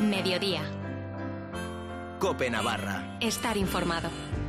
Mediodía. COPE Navarra. Estar informado.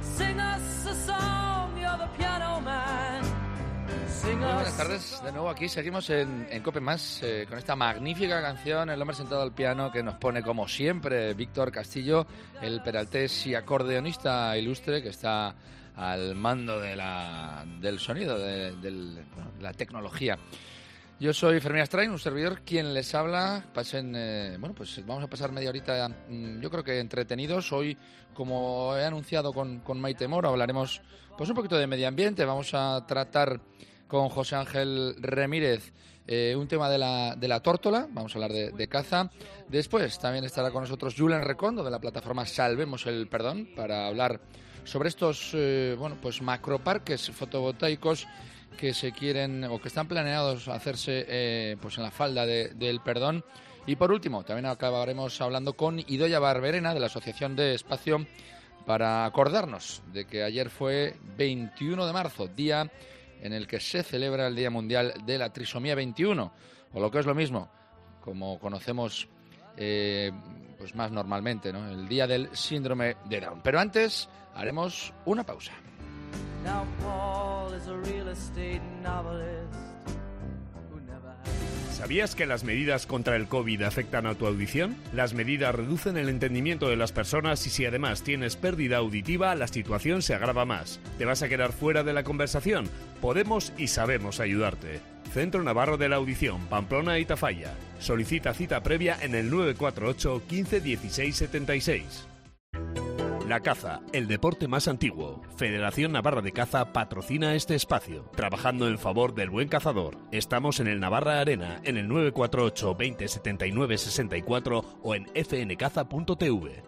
Muy buenas tardes, de nuevo aquí seguimos en COPE Más con esta magnífica canción, El hombre sentado al piano, que nos pone como siempre Víctor Castillo, el peraltés y acordeonista ilustre que está al mando del sonido, de la tecnología. Yo soy Fermín Astrain, un servidor, quien les habla. Pues vamos a pasar media horita, yo creo que entretenidos. Hoy, como he anunciado con Maite Moro, hablaremos pues un poquito de medio ambiente. Vamos a tratar con José Ángel Ramírez un tema de la tórtola. Vamos a hablar de caza. Después también estará con nosotros Julen Recondo, de la plataforma Salvemos el Perdón, para hablar sobre estos macroparques fotovoltaicos que se quieren o que están planeados hacerse pues en la falda del Perdón. Y por último, también acabaremos hablando con Idoia Barberena, de la Asociación de Espacio, para acordarnos de que ayer fue 21 de marzo, día en el que se celebra el Día Mundial de la Trisomía 21, o lo que es lo mismo, como conocemos pues más normalmente, ¿no?, el Día del Síndrome de Down. Pero antes haremos una pausa. Now Paul is a real estate novelist who never had... ¿Sabías que las medidas contra el COVID afectan a tu audición? Las medidas reducen el entendimiento de las personas y si además tienes pérdida auditiva, la situación se agrava más. ¿Te vas a quedar fuera de la conversación? Podemos y sabemos ayudarte. Centro Navarro de la Audición, Pamplona y Tafalla. Solicita cita previa en el 948 15 16 76. La caza, el deporte más antiguo. Federación Navarra de Caza patrocina este espacio, trabajando en favor del buen cazador. Estamos en el Navarra Arena, en el 948 20 79 64 o en fncaza.tv.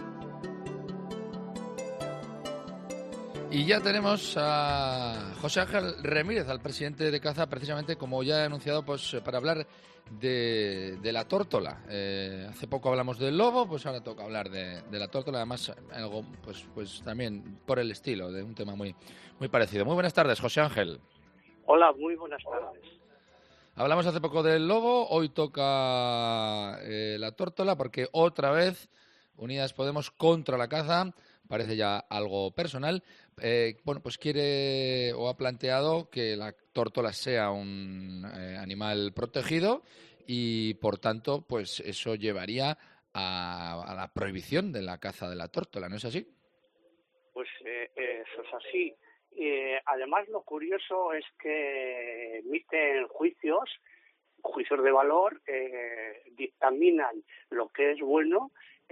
Y ya tenemos a José Ángel Ramírez, al presidente de Caza, precisamente como ya he anunciado, pues para hablar de la tórtola. Hace poco hablamos del lobo, pues ahora toca hablar de la tórtola, además algo pues también por el estilo, de un tema muy parecido. Muy buenas tardes, José Ángel. Hola, muy buenas tardes. Hablamos hace poco del lobo, hoy toca la tórtola, porque otra vez Unidas Podemos contra la caza, parece ya algo personal. Pues quiere o ha planteado que la tórtola sea un animal protegido y, por tanto, pues eso llevaría a la prohibición de la caza de la tórtola, ¿no es así? Pues eso es así. Además, lo curioso es que emiten juicios de valor, dictaminan lo que es bueno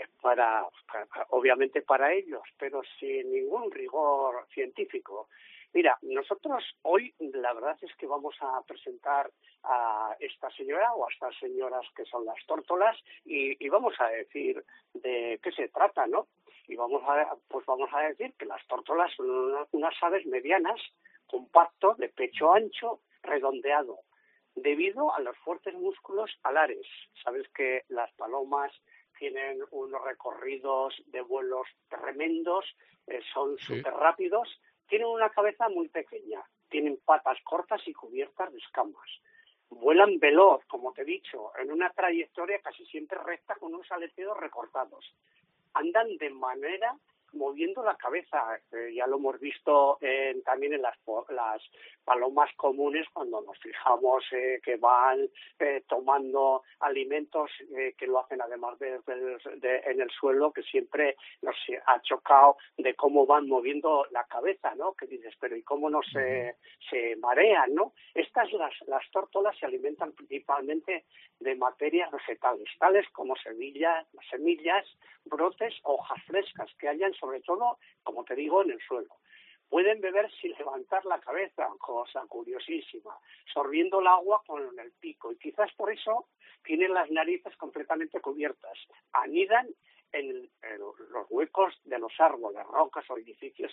obviamente para ellos, pero sin ningún rigor científico. Mira, nosotros hoy la verdad es que vamos a presentar a esta señora o a estas señoras que son las tórtolas y vamos a decir de qué se trata, ¿no? Y vamos a decir que las tórtolas son unas aves medianas, compacto, de pecho ancho, redondeado, debido a los fuertes músculos alares. Sabes que las palomas tienen unos recorridos de vuelos tremendos, son súper rápidos, tienen una cabeza muy pequeña, tienen patas cortas y cubiertas de escamas. Vuelan veloz, como te he dicho, en una trayectoria casi siempre recta con unos aleteos recortados. Andan de manera moviendo la cabeza, ya lo hemos visto también en las palomas comunes cuando nos fijamos que van tomando alimentos que lo hacen además en el suelo, que siempre nos ha chocado de cómo van moviendo la cabeza, ¿no? Que dices, pero ¿y cómo no se marean, no? Las tórtolas se alimentan principalmente de materias vegetales, tales como semillas, brotes, hojas frescas que hayan, sobre todo, como te digo, en el suelo. Pueden beber sin levantar la cabeza, cosa curiosísima, sorbiendo el agua con el pico, y quizás por eso tienen las narices completamente cubiertas. Anidan en los huecos de los árboles, rocas o edificios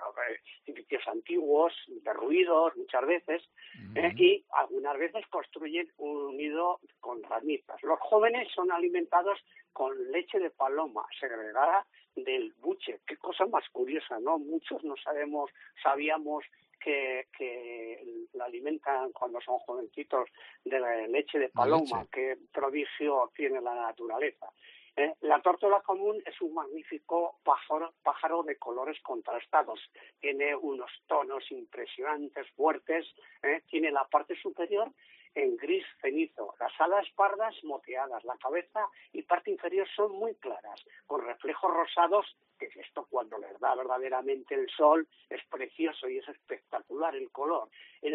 antiguos, derruidos muchas veces, y algunas veces construyen un nido con ramitas. Los jóvenes son alimentados con leche de paloma, segregada del buche. Qué cosa más curiosa, ¿no? Muchos no sabíamos que la alimentan cuando son jovencitos de la leche de paloma. Qué prodigio tiene la naturaleza. La tórtola común es un magnífico pájaro de colores contrastados. Tiene unos tonos impresionantes, fuertes. Tiene la parte superior en gris cenizo, las alas pardas moteadas, la cabeza y parte inferior son muy claras, con reflejos rosados, que esto cuando les da verdaderamente el sol es precioso y es espectacular el color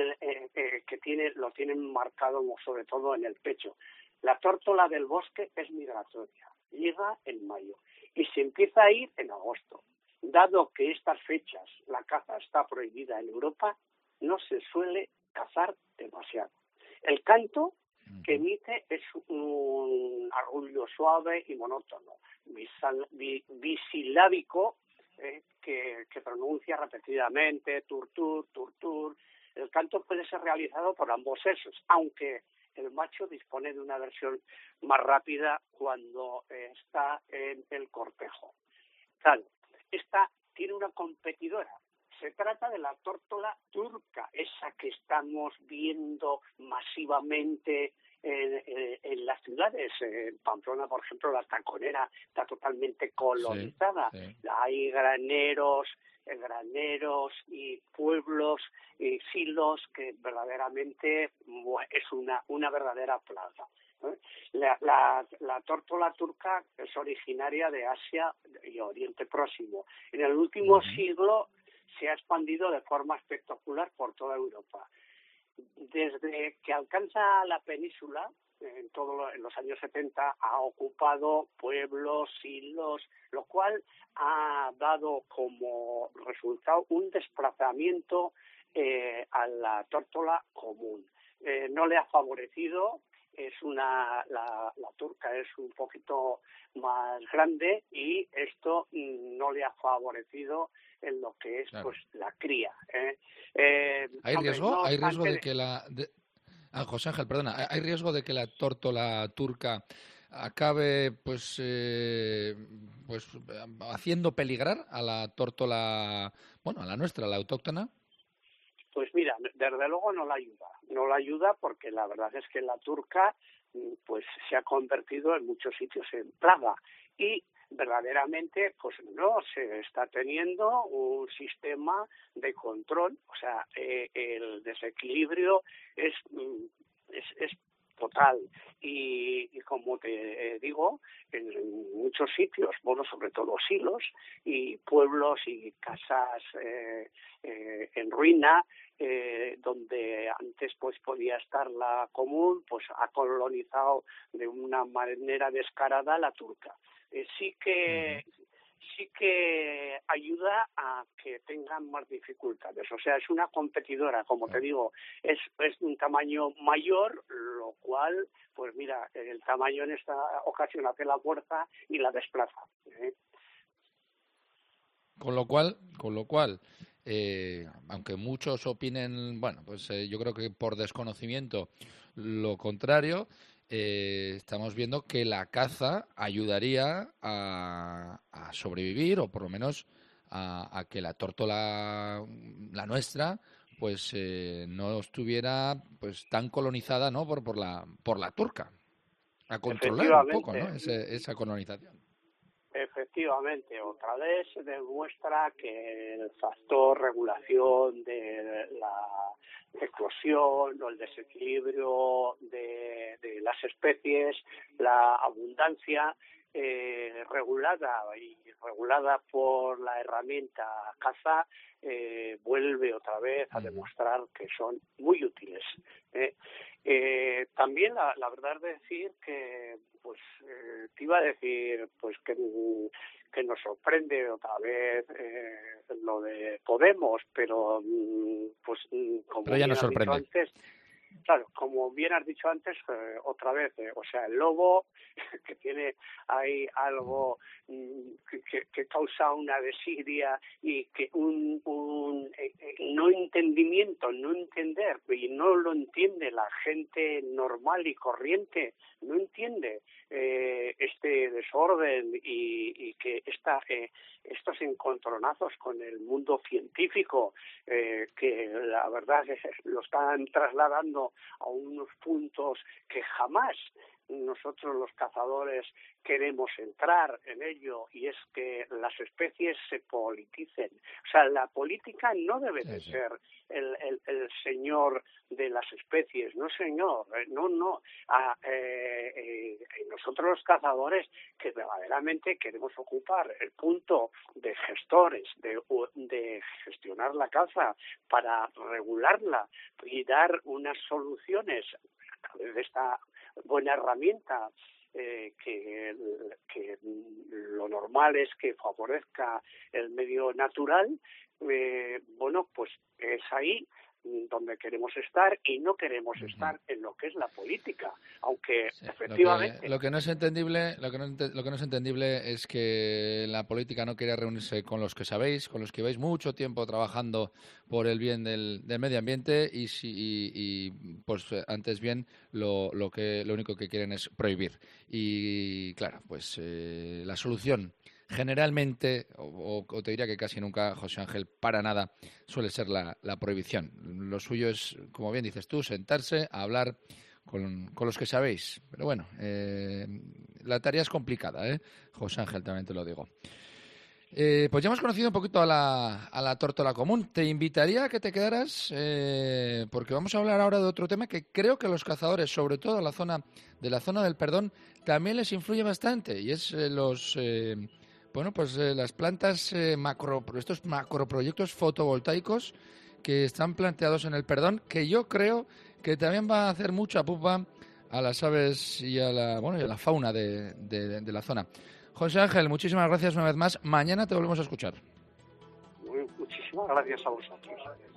lo tienen marcado sobre todo en el pecho. La tórtola del bosque es migratoria, llega en mayo y se empieza a ir en agosto. Dado que estas fechas la caza está prohibida en Europa, no se suele cazar demasiado. El canto que emite es un arrullo suave y monótono, bisilábico, que pronuncia repetidamente, tur-tur, tur-tur. El canto puede ser realizado por ambos sexos, aunque el macho dispone de una versión más rápida cuando está en el cortejo. Claro, esta tiene una competidora. Se trata de la tórtola turca, esa que estamos viendo masivamente en las ciudades. En Pamplona, por ejemplo, la Taconera está totalmente colonizada. Sí. Hay graneros y pueblos y silos que verdaderamente es una verdadera plaga. La tórtola turca es originaria de Asia y Oriente Próximo. En el último siglo se ha expandido de forma espectacular por toda Europa. Desde que alcanza la península, en los años 70, ha ocupado pueblos, silos, lo cual ha dado como resultado un desplazamiento a la tórtola común. No le ha favorecido. La turca es un poquito más grande y esto no le ha favorecido en lo que es pues la cría. ¿Hay riesgo? ¿Hay riesgo de que José Ángel, perdona, ¿hay riesgo de que la tórtola turca acabe pues haciendo peligrar a la tórtola, a la nuestra, la autóctona? Pues mira, desde luego no la ayuda porque la verdad es que la turca pues se ha convertido en muchos sitios en plaga y verdaderamente pues no se está teniendo un sistema de control, o sea, el desequilibrio es total y como te digo, en muchos sitios, sobre todo silos y pueblos y casas en ruina, donde antes pues podía estar la común, pues ha colonizado de una manera descarada la turca. Sí que ayuda a que tengan más dificultades. O sea, es una competidora, como te digo, es de un tamaño mayor, lo cual, pues mira, el tamaño en esta ocasión hace la fuerza y la desplaza. Con lo cual, aunque muchos opinen, yo creo que por desconocimiento lo contrario, estamos viendo que la caza ayudaría a sobrevivir o por lo menos a que la tórtola, la nuestra, pues no estuviera pues tan colonizada, ¿no? por la turca, a controlar un poco, ¿no? esa colonización. Efectivamente, otra vez se demuestra que el factor regulación de la eclosión o el desequilibrio de las especies, la abundancia regulada por la herramienta caza, vuelve otra vez a demostrar que son muy útiles. También la verdad es decir que te iba a decir pues que nos sorprende otra vez lo de Podemos, pero como pero ya nos sorprende. Antes, claro, como bien has dicho antes, otra vez, o sea, el lobo que tiene ahí algo que causa una desidia y que un no entendimiento, no entender, y no lo entiende la gente normal y corriente, no entiende este desorden y que estos encontronazos con el mundo científico, que la verdad lo están trasladando a unos puntos que jamás nosotros los cazadores queremos entrar en ello, y es que las especies se politicen. O sea, la política no debe de ser el señor de las especies, no señor, no. Nosotros los cazadores que verdaderamente queremos ocupar el punto de gestores, de gestionar la caza para regularla y dar unas soluciones a través de esta buena herramienta, que lo normal es que favorezca el medio natural. Bueno, pues es ahí donde queremos estar, y no queremos estar en lo que es la política, aunque efectivamente lo que no es entendible es que la política no quiere reunirse con los que sabéis, con los que lleváis mucho tiempo trabajando por el bien del medio ambiente, y pues antes bien lo único que quieren es prohibir. Y claro, pues la solución generalmente, o te diría que casi nunca, José Ángel, para nada, suele ser la prohibición. Lo suyo es, como bien dices tú, sentarse a hablar con los que sabéis. Pero bueno, la tarea es complicada, José Ángel, también te lo digo. Pues ya hemos conocido un poquito a la tórtola común. Te invitaría a que te quedaras, porque vamos a hablar ahora de otro tema que creo que a los cazadores, sobre todo a la zona del Perdón, también les influye bastante, y es las plantas estos macroproyectos fotovoltaicos que están planteados en el Perdón, que yo creo que también va a hacer mucha pupa a las aves y a la fauna de la zona. José Ángel, muchísimas gracias una vez más. Mañana te volvemos a escuchar. Muchísimas gracias a vosotros.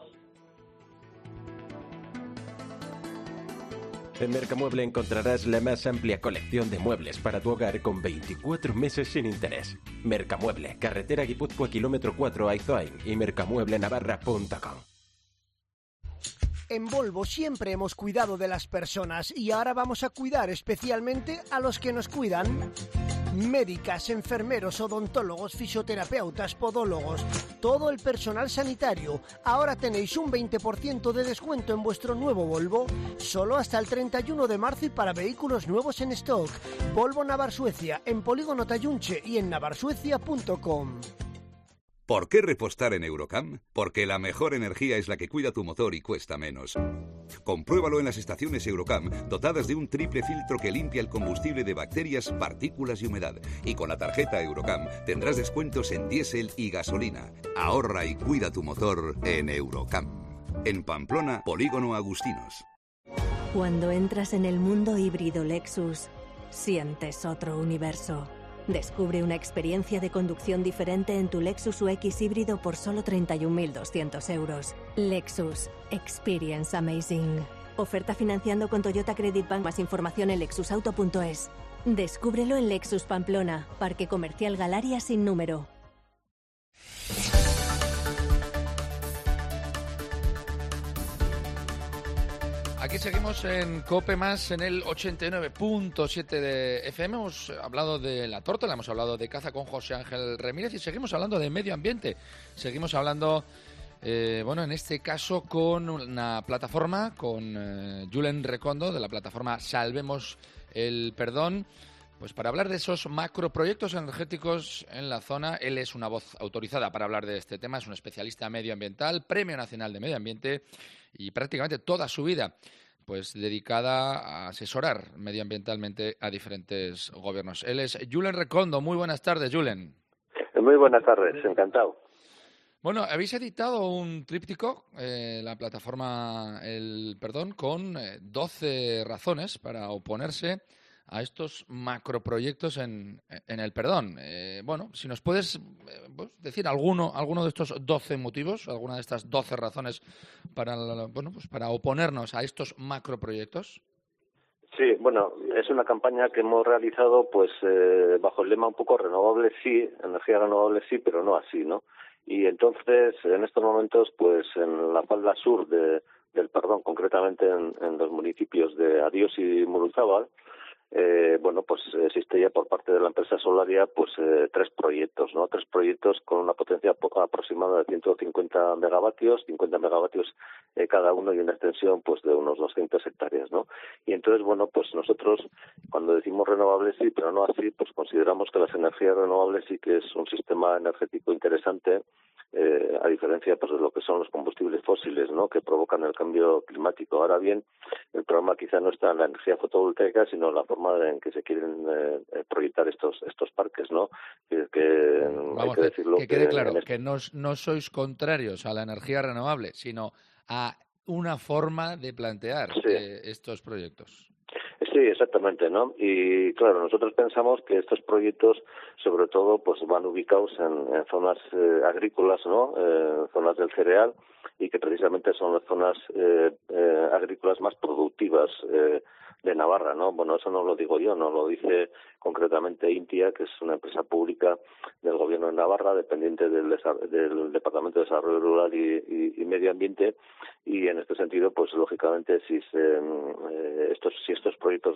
En Mercamueble encontrarás la más amplia colección de muebles para tu hogar con 24 meses sin interés. Mercamueble, carretera Guipúzcoa, kilómetro 4, Aizoain, y mercamueblenavarra.com. En Volvo siempre hemos cuidado de las personas, y ahora vamos a cuidar especialmente a los que nos cuidan. Médicas, enfermeros, odontólogos, fisioterapeutas, podólogos, todo el personal sanitario. Ahora tenéis un 20% de descuento en vuestro nuevo Volvo, solo hasta el 31 de marzo y para vehículos nuevos en stock. Volvo Navarsuecia, en Polígono Tayunche y en navarsuecia.com. ¿Por qué repostar en Eurocam? Porque la mejor energía es la que cuida tu motor y cuesta menos. Compruébalo en las estaciones Eurocam, dotadas de un triple filtro que limpia el combustible de bacterias, partículas y humedad. Y con la tarjeta Eurocam tendrás descuentos en diésel y gasolina. Ahorra y cuida tu motor en Eurocam. En Pamplona, Polígono Agustinos. Cuando entras en el mundo híbrido Lexus, sientes otro universo. Descubre una experiencia de conducción diferente en tu Lexus UX híbrido por solo 31.200 euros. Lexus. Experience amazing. Oferta financiando con Toyota Credit Bank. Más información en lexusauto.es. Descúbrelo en Lexus Pamplona, Parque Comercial Galaria sin número. Aquí seguimos en COPE+, en el 89.7 de FM. Hemos hablado de la tórtola, hemos hablado de caza con José Ángel Ramírez, y seguimos hablando de medio ambiente. Seguimos hablando, en este caso con una plataforma, con Julen Recondo, de la plataforma Salvemos el Perdón, pues para hablar de esos macroproyectos energéticos en la zona. Él es una voz autorizada para hablar de este tema, es un especialista medioambiental, Premio Nacional de Medio Ambiente, y prácticamente toda su vida pues dedicada a asesorar medioambientalmente a diferentes gobiernos. Él es Julen Recondo. Muy buenas tardes, Julen. Muy buenas tardes, encantado. Bueno, habéis editado un tríptico, la plataforma El Perdón, con 12 razones para oponerse a estos macroproyectos en el Perdón. Si nos puedes decir alguno de estos 12 motivos, alguna de estas 12 razones para oponernos a estos macroproyectos. Sí, es una campaña que hemos realizado bajo el lema un poco renovable sí, energía renovable sí, pero no así, ¿no? Y entonces, en estos momentos, en la falda sur del Perdón, concretamente en los municipios de Adiós y Muruzábal, bueno, pues existe ya por parte de la empresa Solaria pues 3 proyectos, ¿no? 3 proyectos con una potencia aproximada de 150 megavatios, 50 megavatios cada uno y una extensión pues de unos 200 hectáreas, ¿no? Y entonces, bueno, pues nosotros cuando decimos renovables sí, pero no así, pues consideramos que las energías renovables sí que es un sistema energético interesante, a diferencia pues de lo que son los combustibles fósiles, ¿no? Que provocan el cambio climático. Ahora bien, el problema quizá no está en la energía fotovoltaica, sino en la forma en que se quieren proyectar estos parques, ¿no? Vamos hay que decirlo que quede claro que no sois contrarios a la energía renovable, sino a una forma de plantear estos proyectos. Sí, exactamente, ¿no? Y claro, nosotros pensamos que estos proyectos, sobre todo, pues van ubicados en zonas agrícolas, ¿no? Zonas del cereal, y que precisamente son las zonas agrícolas más productivas de Navarra, ¿no? Bueno, eso no lo digo yo, no lo dice concretamente Intia, que es una empresa pública del Gobierno de Navarra, dependiente del Departamento de Desarrollo Rural y Medio Ambiente, y en este sentido, pues lógicamente, si estos proyectos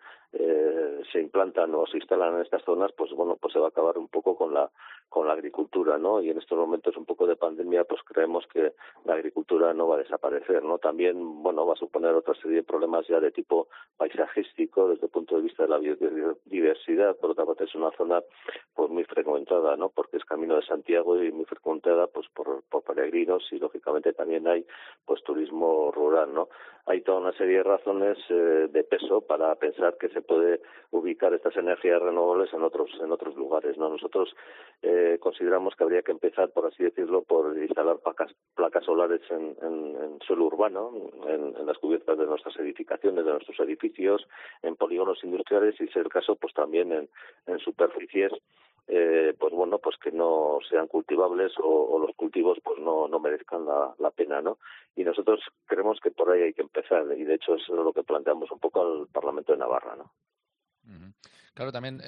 se implantan o se instalan en estas zonas, pues bueno, pues se va a acabar un poco con la agricultura, ¿no? Y en estos momentos un poco de pandemia, pues creemos que la agricultura no va a desaparecer, ¿no? También, bueno, va a suponer otra serie de problemas ya de tipo paisajístico desde el punto de vista de la biodiversidad. Por otra parte, es una zona pues muy frecuentada, ¿no? Porque es Camino de Santiago y muy frecuentada pues por peregrinos, y lógicamente también hay pues turismo rural, ¿no? Hay toda una serie de razones de peso para pensar que se puede ubicar estas energías renovables en otros lugares, ¿no? Nosotros consideramos que habría que empezar, por así decirlo, por instalar placas solares en suelo urbano, en las cubiertas de nuestras edificaciones, de nuestros edificios, en polígonos industriales, y si es el caso, pues también en superficies pues bueno, pues que no sean cultivables o los cultivos pues no merezcan la pena, ¿no? Y nosotros creemos que por ahí hay que empezar, y de hecho eso es lo que planteamos un poco al Parlamento de Navarra, ¿no? Claro, también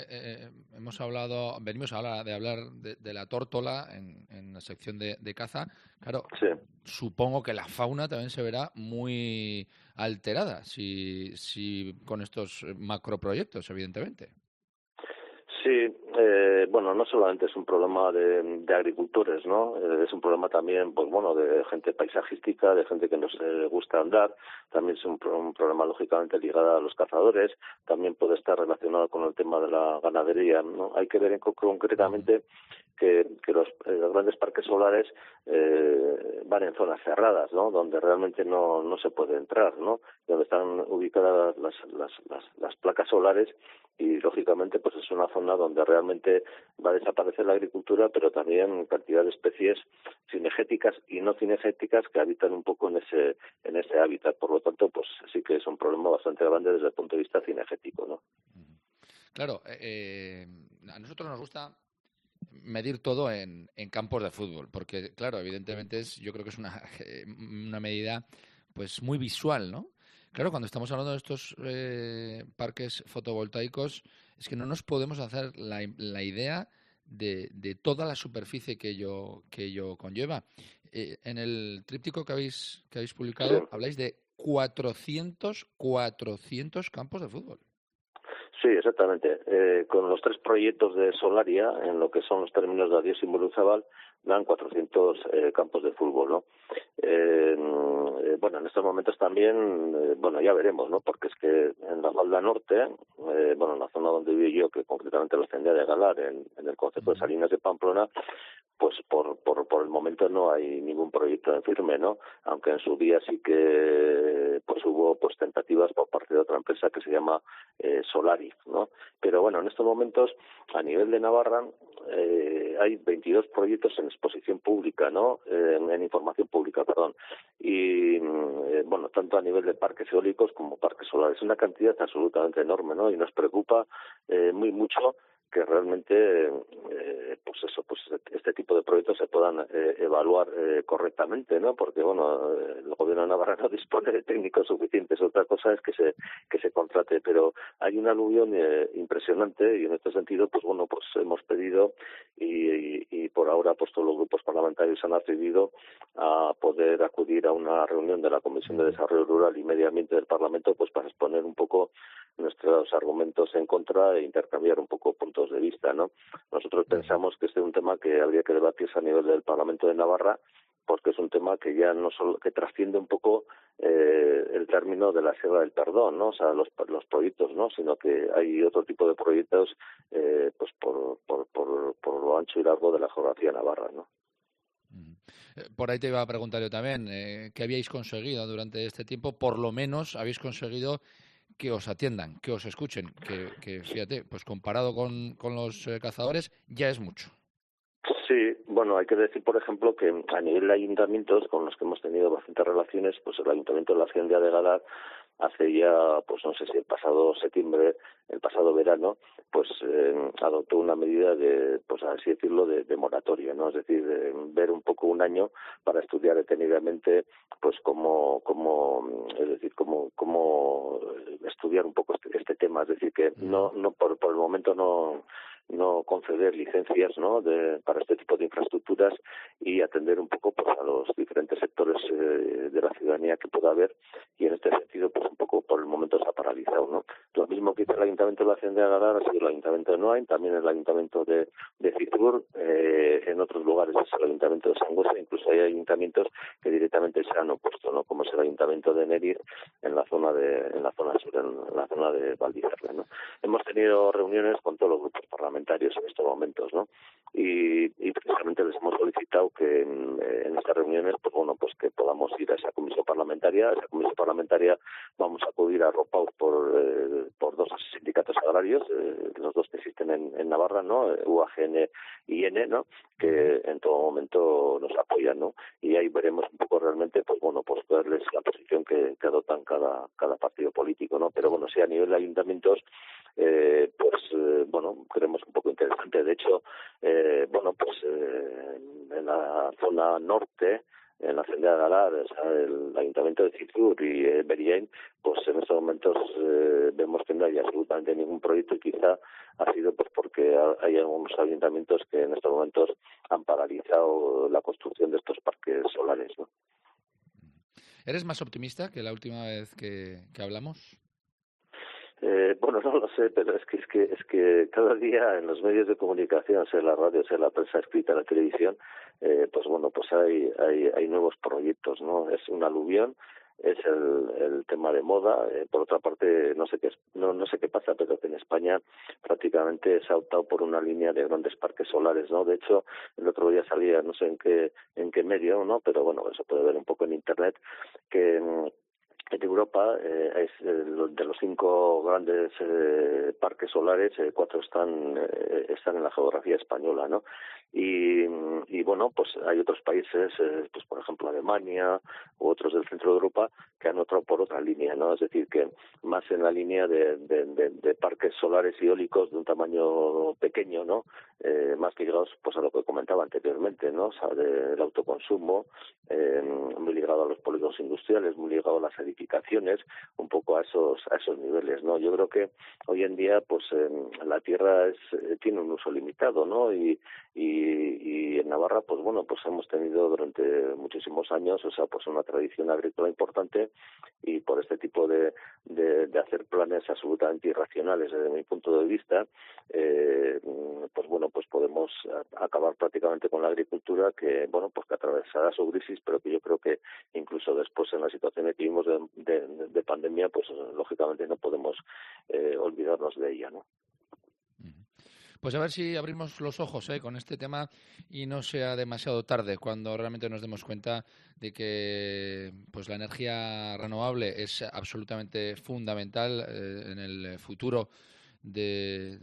venimos ahora de hablar de la tórtola en la sección de caza. Claro, sí. Supongo que la fauna también se verá muy alterada si con estos macroproyectos, evidentemente. Sí, bueno, no solamente es un problema de agricultores, ¿no? Es un problema también, pues bueno, de gente paisajística, de gente que nos gusta andar. También es un problema, lógicamente, ligado a los cazadores. También puede estar relacionado con el tema de la ganadería, ¿no? Hay que ver concretamente que los grandes parques solares van en zonas cerradas, ¿no? Donde realmente no se puede entrar, ¿no? Donde están ubicadas las placas solares, y lógicamente pues es una zona donde realmente va a desaparecer la agricultura, pero también cantidad de especies cinegéticas y no cinegéticas que habitan un poco en ese hábitat. Por lo tanto, pues sí que es un problema bastante grande desde el punto de vista cinegético, ¿no? Claro, a nosotros nos gusta medir todo en campos de fútbol, porque claro, evidentemente yo creo que es una medida pues muy visual, ¿no? Claro, cuando estamos hablando de estos parques fotovoltaicos, es que no nos podemos hacer la idea de toda la superficie que ello conlleva. En el tríptico que habéis publicado, habláis de 400 campos de fútbol. Sí, exactamente. Con los 3 proyectos de Solaria, en lo que son los términos de Adiós y Moruzabal, dan 400 campos de fútbol, ¿no? Bueno, en estos momentos también, bueno, ya veremos, ¿no? Porque es que en la falda norte, bueno, en la zona donde vivo yo, que concretamente la Cendea de Galar, en el concejo de Salinas de Pamplona, pues por el momento no hay ningún proyecto en firme, ¿no? Aunque en su día sí que pues hubo pues tentativas por parte de otra empresa que se llama Solari, ¿no? Pero bueno, en estos momentos a nivel de Navarra hay 22 proyectos en exposición pública, ¿no? En información pública, perdón. Y bueno, tanto a nivel de parques eólicos como parques solares. Es una cantidad absolutamente enorme, ¿no? Y nos preocupa mucho realmente pues este tipo de proyectos se puedan evaluar correctamente, ¿no? Porque bueno, el gobierno de Navarra no dispone de técnicos suficientes. Otra cosa es que se contrate, pero hay una aluvión impresionante, y en este sentido pues bueno, pues hemos pedido y por ahora pues todos los grupos parlamentarios han accedido a poder acudir a una reunión de la Comisión de Desarrollo Rural y Medio Ambiente del Parlamento, pues para exponer un poco nuestros argumentos en contra e intercambiar un poco puntos de vista, ¿no? Nosotros pensamos que este es un tema que habría que debatirse a nivel del Parlamento de Navarra, porque es un tema que ya no solo que trasciende un poco el término de la Sierra del Perdón, ¿no? O sea, los proyectos, ¿no? Sino que hay otro tipo de proyectos pues por lo ancho y largo de la geografía navarra, ¿no? Por ahí te iba a preguntar yo también, ¿qué habíais conseguido durante este tiempo? Por lo menos habéis conseguido que os atiendan, que os escuchen, que fíjate, pues comparado con los cazadores ya es mucho. Sí, bueno, hay que decir, por ejemplo, que a nivel de ayuntamientos con los que hemos tenido bastantes relaciones, pues el Ayuntamiento de la Hacienda de Galar hace ya, pues no sé si el pasado septiembre, el pasado verano, pues adoptó una medida de, pues así decirlo, de moratoria, ¿no? Es decir, de ver un poco un año para estudiar detenidamente, pues cómo estudiar un poco este tema. Es decir, que no por el momento no conceder licencias, ¿no? Para este tipo de infraestructuras y atender un poco pues a los diferentes sectores de la ciudadanía que pueda haber, y en este sentido pues un poco por el momento está paralizado, ¿no? Lo mismo que hizo el Ayuntamiento de la Hacienda de Galar ha sido el Ayuntamiento de Noain, también el Ayuntamiento de Fitur, en otros lugares es el Ayuntamiento de Sangüesa, incluso hay ayuntamientos que directamente se han opuesto, ¿no? Como es el Ayuntamiento de Neriz en la zona sur, en la zona de Valdizerla, ¿no? Hemos tenido reuniones con todos los grupos parlamentarios en estos momentos, ¿no? Y precisamente les hemos solicitado que en estas reuniones, pues bueno, pues que podamos ir a esa comisión parlamentaria. A esa comisión parlamentaria vamos a acudir arropados por dos sindicatos agrarios, los dos que existen en Navarra, ¿no? UAGN y IN, ¿no? Que en todo momento nos apoyan, ¿no? Y ahí veremos un poco realmente, pues bueno, pues verles la posición que adoptan cada partido político, ¿no? Pero bueno, sí, a nivel de ayuntamientos, bueno, creemos un poco interesante. De hecho, en la zona norte, en la Hacienda de Galar, o sea, el Ayuntamiento de Fitur y Beriain, pues en estos momentos vemos que no hay absolutamente ningún proyecto, y quizá ha sido pues porque hay algunos ayuntamientos que en estos momentos han paralizado la construcción de estos parques solares, ¿no? ¿Eres más optimista que la última vez que hablamos? Bueno, no lo sé, pero es que cada día en los medios de comunicación, sea la radio, sea la prensa escrita, la televisión, pues bueno, pues hay nuevos proyectos, ¿no? Es un aluvión, es el tema de moda. Por otra parte, no sé qué pasa, pero que en España prácticamente se ha optado por una línea de grandes parques solares, ¿no? De hecho, el otro día salía, no sé en qué medio, ¿no? Pero bueno, eso puede ver un poco en internet, que en Europa, de los 5 grandes parques solares, 4 están en la geografía española, ¿no? Y bueno, pues hay otros países, pues por ejemplo Alemania u otros del centro de Europa, que han optado por otra línea, ¿no? Es decir, que más en la línea de parques solares y eólicos de un tamaño pequeño, ¿no? Más ligados pues a lo que comentaba anteriormente, ¿no? O sea, del autoconsumo, muy ligado a los polígonos industriales, muy ligado a las edificaciones, un poco a esos niveles, ¿no? Yo creo que hoy en día pues la tierra tiene un uso limitado, ¿no? Y en Navarra pues bueno, pues hemos tenido durante muchísimos años, o sea, pues una tradición agrícola importante, y por este tipo de hacer planes absolutamente irracionales desde mi punto de vista, pues bueno, pues podemos acabar prácticamente con la agricultura, que bueno, pues que atravesará su crisis, pero que yo creo que incluso después en la situación que vivimos de pandemia, pues lógicamente no podemos olvidarnos de ella, ¿no? Pues a ver si abrimos los ojos con este tema y no sea demasiado tarde cuando realmente nos demos cuenta de que pues la energía renovable es absolutamente fundamental en el futuro del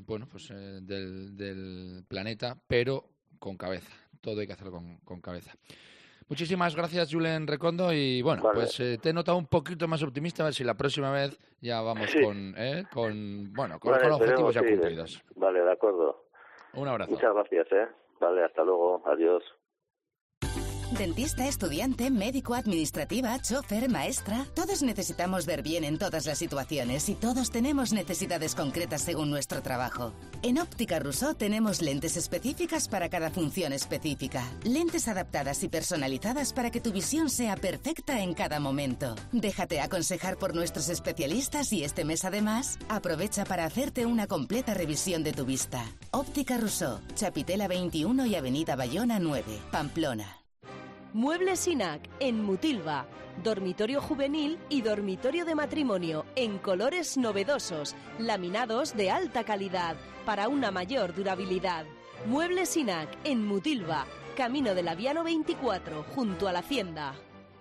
planeta, pero con cabeza. Todo hay que hacerlo con cabeza. Muchísimas gracias, Julen Recondo, y bueno, Vale. pues te he notado un poquito más optimista, a ver si la próxima vez ya vamos Sí. con Vale, objetivos ya esperemos, cumplidos. Vale, de acuerdo. Un abrazo. Muchas gracias, Vale, hasta luego. Adiós. Dentista, estudiante, médico, administrativa, chofer, maestra. Todos necesitamos ver bien en todas las situaciones y todos tenemos necesidades concretas según nuestro trabajo. En Óptica Rousseau tenemos lentes específicas para cada función específica. Lentes adaptadas y personalizadas para que tu visión sea perfecta en cada momento. Déjate aconsejar por nuestros especialistas y este mes además aprovecha para hacerte una completa revisión de tu vista. Óptica Rousseau, Chapitela 21 y Avenida Bayona 9, Pamplona. Muebles INAC en Mutilva. Dormitorio juvenil y dormitorio de matrimonio en colores novedosos, laminados de alta calidad para una mayor durabilidad. Muebles INAC en Mutilva, Camino del Aviano 24, junto a la Hacienda.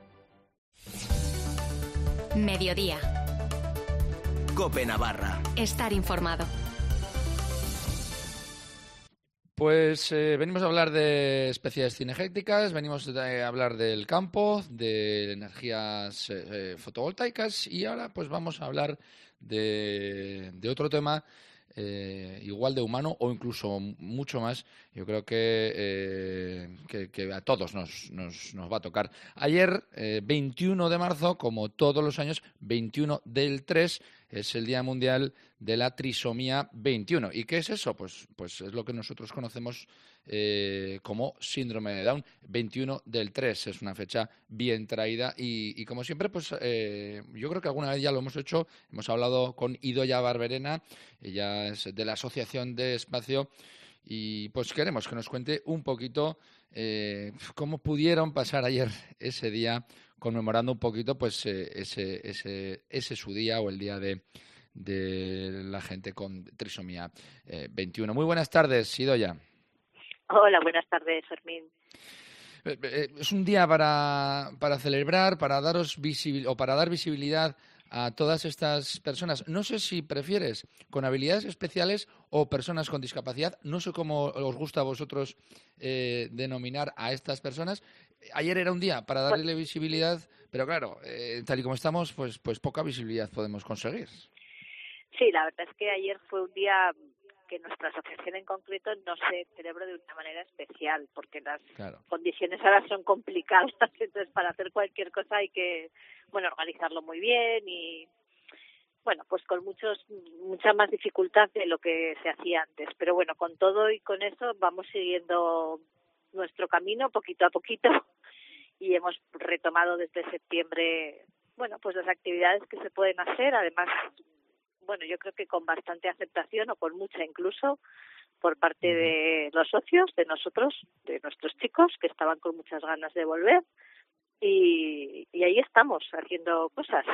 Mediodía. COPE Navarra. Estar informado. Pues venimos a hablar de especies cinegéticas, venimos a hablar del campo, de energías fotovoltaicas y ahora pues vamos a hablar de otro tema igual de humano o incluso mucho más. Yo creo que a todos nos va a tocar. Ayer, 21 de marzo, como todos los años, 21 del 3, es el Día Mundial de la Trisomía 21. ¿Y qué es eso? Pues es lo que nosotros conocemos como síndrome de Down. 21 del 3 es una fecha bien traída y como siempre, pues yo creo que alguna vez ya lo hemos hecho. Hemos hablado con Idoia Barberena, ella es de la Asociación de Espacio y pues queremos que nos cuente un poquito cómo pudieron pasar ayer ese día conmemorando un poquito pues ese su día o el día de la gente con trisomía 21. Muy buenas tardes, Idoia. Hola, buenas tardes, Fermín. Es un día para celebrar, para daros para dar visibilidad a todas estas personas. No sé si prefieres con habilidades especiales o personas con discapacidad. No sé cómo os gusta a vosotros denominar a estas personas. Ayer era un día para darle visibilidad, pero claro, tal y como estamos, pues poca visibilidad podemos conseguir. Sí, la verdad es que ayer fue un día que nuestra asociación en concreto no se celebró de una manera especial, porque las condiciones ahora son complicadas, entonces para hacer cualquier cosa hay que, organizarlo muy bien y, pues con mucha más dificultad de lo que se hacía antes. Pero bueno, con todo y con eso vamos siguiendo nuestro camino poquito a poquito y hemos retomado desde septiembre, pues las actividades que se pueden hacer, además yo creo que con bastante aceptación o con mucha incluso por parte de los socios, de nosotros, de nuestros chicos que estaban con muchas ganas de volver y ahí estamos haciendo cosas.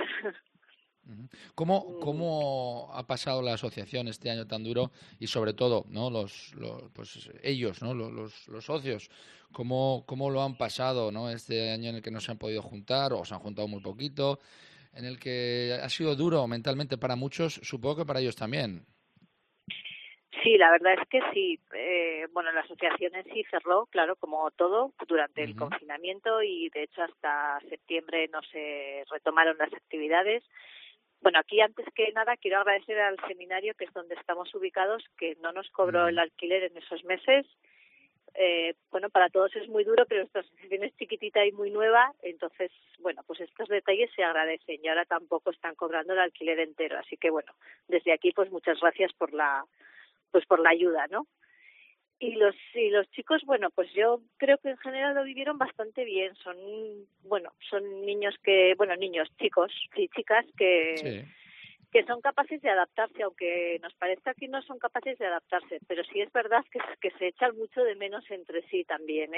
¿Cómo ha pasado la asociación este año tan duro y sobre todo, ¿no? Ellos, ¿no? Los socios, ¿cómo lo han pasado, ¿no? Este año en el que no se han podido juntar o se han juntado muy poquito, en el que ha sido duro mentalmente para muchos, supongo que para ellos también. Sí, la verdad es que sí. La asociación en sí cerró, claro, como todo, durante el confinamiento y de hecho hasta septiembre no se retomaron las actividades. Aquí antes que nada quiero agradecer al seminario, que es donde estamos ubicados, que no nos cobró el alquiler en esos meses. Para todos es muy duro, pero nuestra asociación es chiquitita y muy nueva, entonces, pues estos detalles se agradecen y ahora tampoco están cobrando el alquiler entero, así que desde aquí pues muchas gracias por la ayuda, ¿no? Y los chicos, pues yo creo que en general lo vivieron bastante bien, son niños chicos y chicas que son capaces de adaptarse, aunque nos parezca que no son capaces de adaptarse, pero sí es verdad que se echan mucho de menos entre sí también,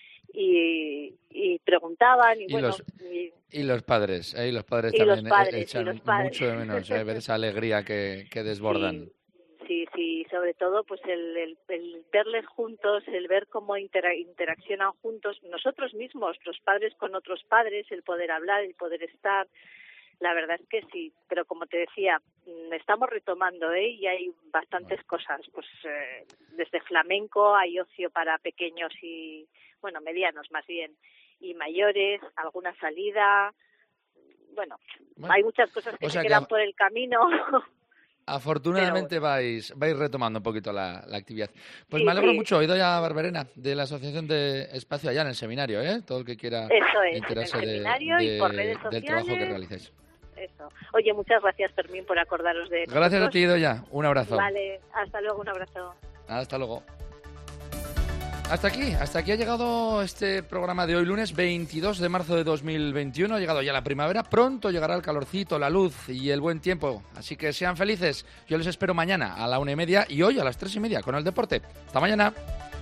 y preguntaban y los padres, también echan mucho de menos, ver esa alegría que desbordan. Sí, sobre todo pues el verles juntos, el ver cómo interaccionan juntos, nosotros mismos, los padres con otros padres, el poder hablar, el poder estar. La verdad es que sí, pero como te decía, estamos retomando y hay bastantes cosas, pues desde flamenco hay ocio para pequeños y, medianos más bien, y mayores, alguna salida. Bueno, hay muchas cosas que se quedan por el camino. Afortunadamente vais retomando un poquito la actividad. Pues sí, me alegro mucho. He ido ya a Barberena, de la Asociación de Espacio allá en el seminario, ¿eh? Todo el que quiera enterarse en el seminario y por redes sociales, del trabajo que realizáis. Eso. Oye, muchas gracias, Fermín, por acordaros de nosotros. Gracias a ti, Idoia. Un abrazo. Vale, hasta luego, un abrazo. Hasta luego. Hasta aquí ha llegado este programa de hoy, lunes 22 de marzo de 2021. Ha llegado ya la primavera, pronto llegará el calorcito, la luz y el buen tiempo. Así que sean felices. Yo les espero mañana a la 1:30 y hoy a las 3:30 con el deporte. Hasta mañana.